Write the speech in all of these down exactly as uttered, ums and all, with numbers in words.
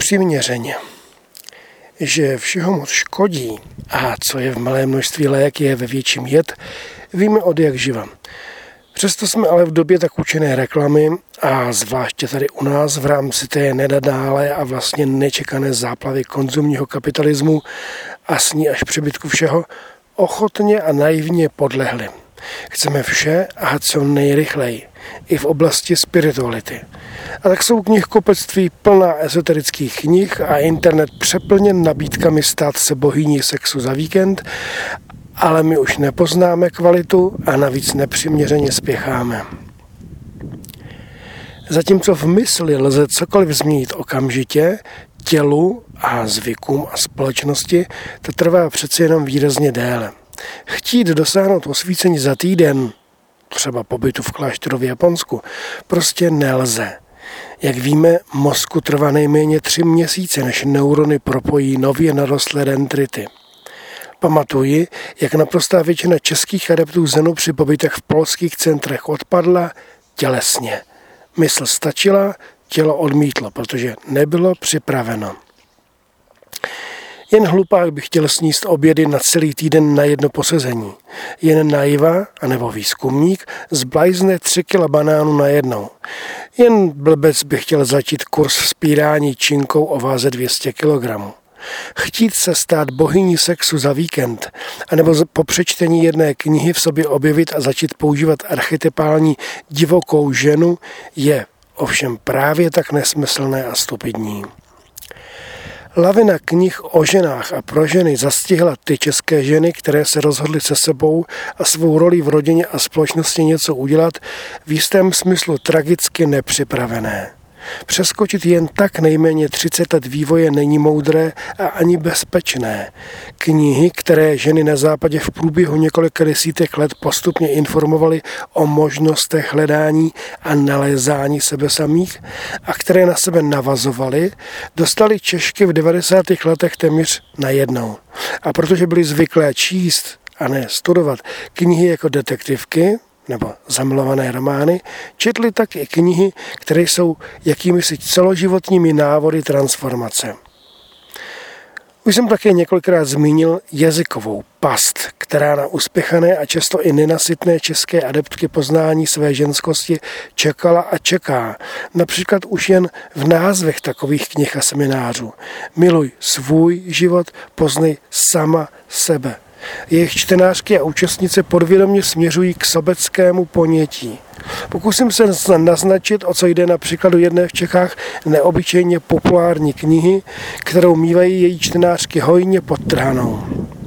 nepřiměřeně, že všeho moc škodí a co je v malé množství lék, je ve větším jed, víme od jak živa. Přesto jsme ale v době tak učené reklamy a zvláště tady u nás v rámci té nenadálé a vlastně nečekané záplavy konzumního kapitalismu a s ní až přebytku všeho ochotně a naivně podlehli. Chceme vše a co nejrychleji, i v oblasti spirituality. A tak jsou knihkupectví plná ezoterických knih a internet přeplněn nabídkami stát se bohyní sexu za víkend, ale my už nepoznáme kvalitu a navíc nepřiměřeně spěcháme. Zatímco v mysli lze cokoliv změnit okamžitě, tělu a zvykům a společnosti, to trvá přeci jenom výrazně déle. Chtít dosáhnout osvícení za týden, třeba pobytu v klášteru v Japonsku, prostě nelze. Jak víme, mozku trvá nejméně tři měsíce, než neurony propojí nově narostlé dendrity. Pamatuji, jak naprostá většina českých adeptů zenu při pobytech v polských centrech odpadla tělesně. Mysl stačila, tělo odmítlo, protože nebylo připraveno. Jen hlupák by chtěl sníst obědy na celý týden na jedno posezení. Jen naiva, anebo výzkumník, zblajzne tři kila banánů na jednou. Jen blbec by chtěl začít kurz vzpírání činkou o váze dvě stě kilogramů. Chtít se stát bohyní sexu za víkend, anebo po přečtení jedné knihy v sobě objevit a začít používat archetypální divokou ženu je ovšem právě tak nesmyslné a stupidní. Lavina knih o ženách a pro ženy zastihla ty české ženy, které se rozhodly se sebou a svou roli v rodině a společnosti něco udělat, v jistém smyslu tragicky nepřipravené. Přeskočit jen tak nejméně třicet let vývoje není moudré a ani bezpečné. Knihy, které ženy na západě v průběhu několika desítek let postupně informovaly o možnostech hledání a nalézání sebe samých a které na sebe navazovaly, dostaly Češky v devadesátých letech téměř najednou. A protože byly zvyklé číst a ne studovat knihy jako detektivky, nebo zamilované romány, četli tak i knihy, které jsou jakýmisi celoživotními návody transformace. Už jsem také několikrát zmínil jazykovou past, která na uspěchané a často i nenasytné české adeptky poznání své ženskosti čekala a čeká. Například už jen v názvech takových knih a seminářů. Miluj svůj život, poznej sama sebe. Jejich čtenářky a účastnice podvědomě směřují k sobeckému ponětí. Pokusím se naznačit, o co jde na příkladu jedné v Čechách neobyčejně populární knihy, kterou mívají její čtenářky hojně podtrhanou.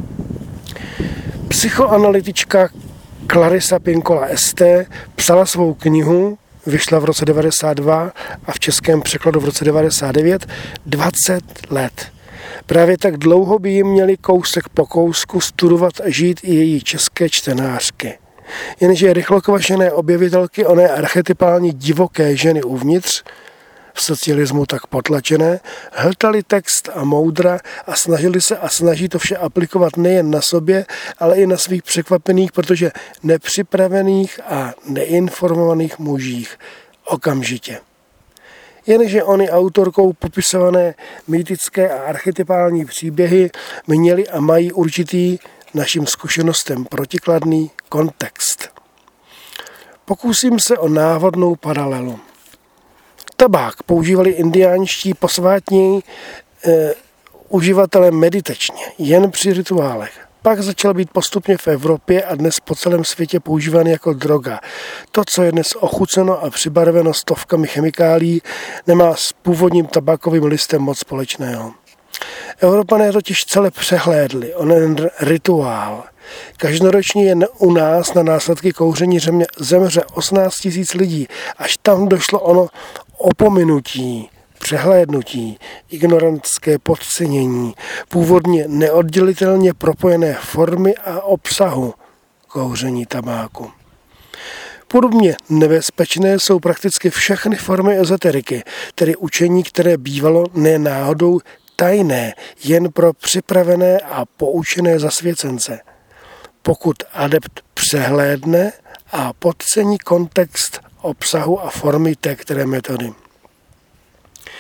Psychoanalytička Clarissa Pinkola S T psala svou knihu, vyšla v roce devadesát dva a v českém překladu v roce devadesát devět, dvacet let. Právě tak dlouho by jim měli kousek po kousku studovat a žít i její české čtenářky. Jenže rychlokvašené objevitelky oné archetypální divoké ženy uvnitř, v socialismu tak potlačené, hltali text a moudra a snažili se a snaží to vše aplikovat nejen na sobě, ale i na svých překvapených, protože nepřipravených a neinformovaných mužích okamžitě. Jenže ony autorkou popisované mýtické a archetypální příběhy měly a mají určitý našim zkušenostem protikladný kontext. Pokusím se o náhodnou paralelu. Tabák používali indiánští posvátní e, uživatelé meditačně, jen při rituálech. Pak začal být postupně v Evropě a dnes po celém světě používaný jako droga. To, co je dnes ochuceno a přibarveno stovkami chemikálií, nemá s původním tabákovým listem moc společného. Evropané totiž celé přehlédli onen rituál. Každoročně jen u nás na následky kouření zemře osmnáct tisíc lidí. Až tam došlo ono opominutí, přehlédnutí, ignorantské podcenění, původně neoddělitelně propojené formy a obsahu kouření tabáku. Podobně nebezpečné jsou prakticky všechny formy ezoteriky, tedy učení, které bývalo ne náhodou tajné, jen pro připravené a poučené zasvěcence. Pokud adept přehlédne a podcení kontext obsahu a formy té které metody.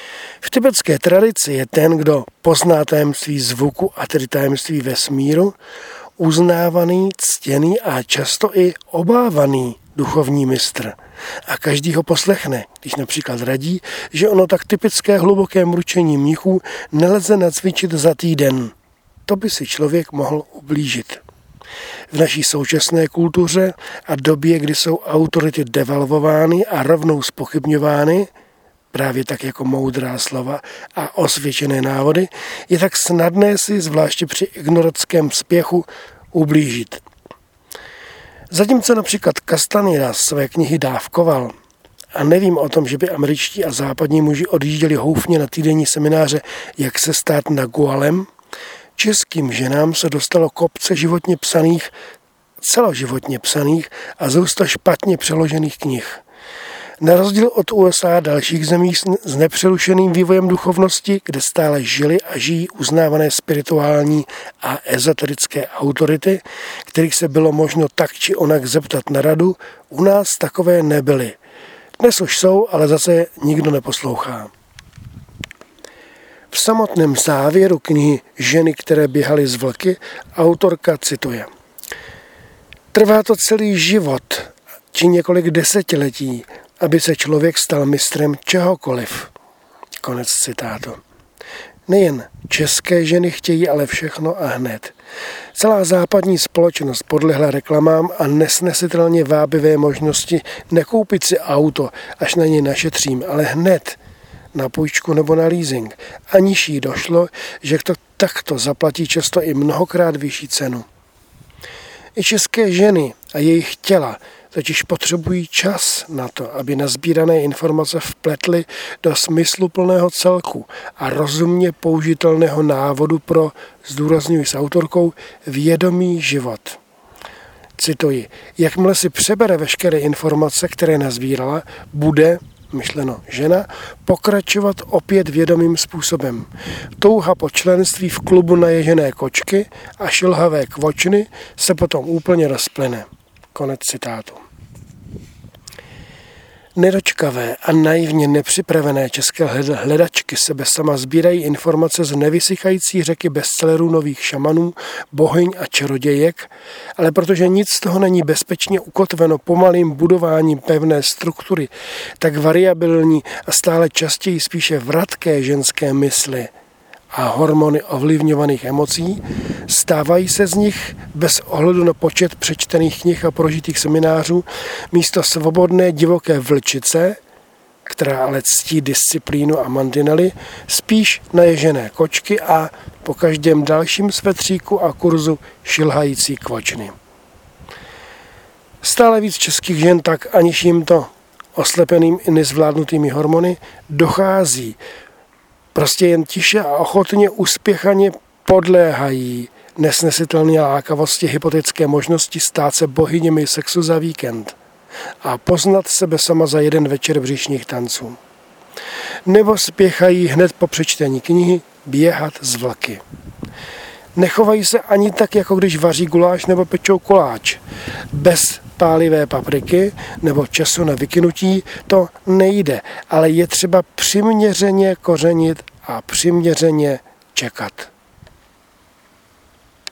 V tibetské tradici je ten, kdo pozná tajemství zvuku a tedy tajemství vesmíru, uznávaný, ctěný a často i obávaný duchovní mistr. A každý ho poslechne, když například radí, že ono tak typické hluboké mručení mnichů nelze nacvičit za týden. To by si člověk mohl ublížit. V naší současné kultuře a době, kdy jsou autority devalvovány a rovnou zpochybňovány, právě tak jako moudrá slova a osvědčené návody, je tak snadné si, zvláště při ignorackém spěchu, ublížit. Zatímco například Castaneda své knihy dávkoval, a nevím o tom, že by američtí a západní muži odjížděli houfně na týdenní semináře Jak se stát Nagualem, českým ženám se dostalo kopce životně psaných, celoživotně psaných a zousta špatně přeložených knih. Na rozdíl od U S A a dalších zemí s nepřerušeným vývojem duchovnosti, kde stále žili a žijí uznávané spirituální a ezoterické autority, kterých se bylo možno tak či onak zeptat na radu, u nás takové nebyly. Dnes už jsou, ale zase nikdo neposlouchá. V samotném závěru knihy Ženy, které běhaly z vlky, autorka cituje: Trvá to celý život, či několik desetiletí, aby se člověk stal mistrem čehokoliv. Konec citátu. Nejen české ženy chtějí ale všechno a hned. Celá západní společnost podlehla reklamám a nesnesitelně vábivé možnosti nekoupit si auto, až na něj našetřím, ale hned na půjčku nebo na leasing. Aniž jí došlo, že to takto zaplatí často i mnohokrát vyšší cenu. I české ženy a jejich těla totiž potřebují čas na to, aby nazbírané informace vpletly do smysluplného celku a rozumně použitelného návodu pro, zdůrazňuji s autorkou, vědomý život. Cituji: Jakmile si přebere veškeré informace, které nazbírala, bude, myšleno žena, pokračovat opět vědomým způsobem. Touha po členství v klubu naježené kočky a šilhavé kvočny se potom úplně rozplyne. Konec citátu. Nedočkavé a naivně nepřipravené české hledačky sebe sama sbírají informace z nevysychající řeky bestsellerů nových šamanů, bohyň a čarodějek, ale protože nic z toho není bezpečně ukotveno pomalým budováním pevné struktury, tak variabilní a stále častěji spíše vratké ženské mysli a hormony ovlivňovaných emocí, stávají se z nich bez ohledu na počet přečtených knih a prožitých seminářů místo svobodné divoké vlčice, která ale ctí disciplínu a mantinely, spíš naježené kočky a po každém dalším svetříku a kurzu šilhající kvočny. Stále víc českých žen tak, aniž jim to oslepeným i nezvládnutými hormony dochází, prostě jen tiše a ochotně uspěchaně podléhají nesnesitelné lákavosti hypotetické možnosti stát se bohyněmi sexu za víkend a poznat sebe sama za jeden večer břišních tanců. Nebo spěchají hned po přečtení knihy běhat z vlky. Nechovají se ani tak, jako když vaří guláš nebo pečou koláč. Bez pálivé papriky nebo času na vykynutí to nejde, ale je třeba přiměřeně kořenit a přiměřeně čekat.